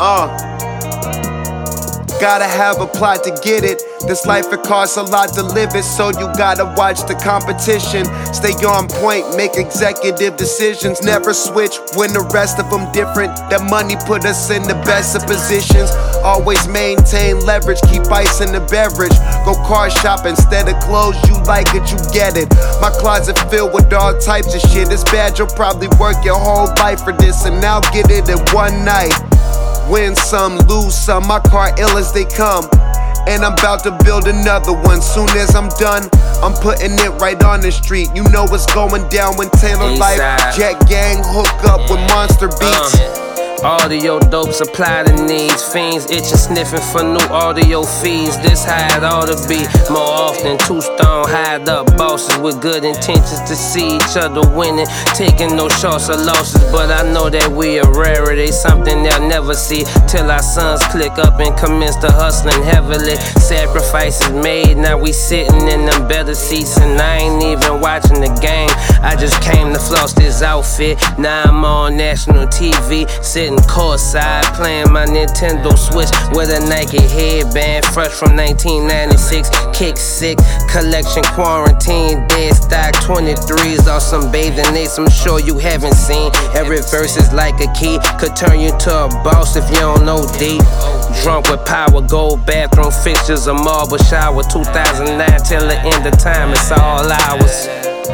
Gotta have a plot to get it. This life, it costs a lot to live it, so you gotta watch the competition. Stay on point, make executive decisions. Never switch when the rest of them different. That money put us in the best of positions. Always maintain leverage, keep ice in the beverage. Go car shop instead of clothes, you like it, you get it. My closet filled with all types of shit. It's bad, you'll probably work your whole life for this, and now get it in one night. Win some, lose some, my car ill as they come. And I'm about to build another one. Soon as I'm done, I'm putting it right on the street. You know what's going down when Taylor Life Jet Gang hook up with Monster Beats. Audio dope supply the needs. Fiends itching, sniffing for new audio feeds. This how it ought to be. More often, two-stone hide up bosses with good intentions to see each other winning. Taking no shots or losses, but I know that we a rarity. Something they'll never see till our sons click up and commence to hustling heavily. Sacrifices made, now we sitting in them better seats. And I ain't even watching the game. I just came to floss this outfit. Now I'm on national TV, sitting courtside, playing my Nintendo Switch with a Nike headband, fresh from 1996. Kick sick, collection quarantine, dead stock 23s off some bathing apes I'm sure you haven't seen. Every verse is like a key, could turn you to a boss if you don't know deep. Drunk with power, gold bathroom fixtures, a marble shower. 2009 till the end of time, it's all ours.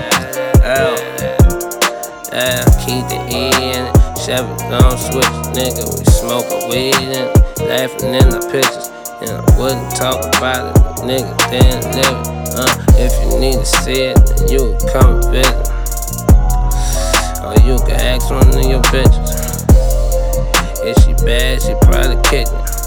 Keep the E in it. Chevy gon' switch, nigga, we smoking weed and laughing in the pictures. And I wouldn't talk about it, nigga, didn't live it. If you need to see it, then you can come and visit. Or you can ask one of your bitches. If she bad, she probably kick me.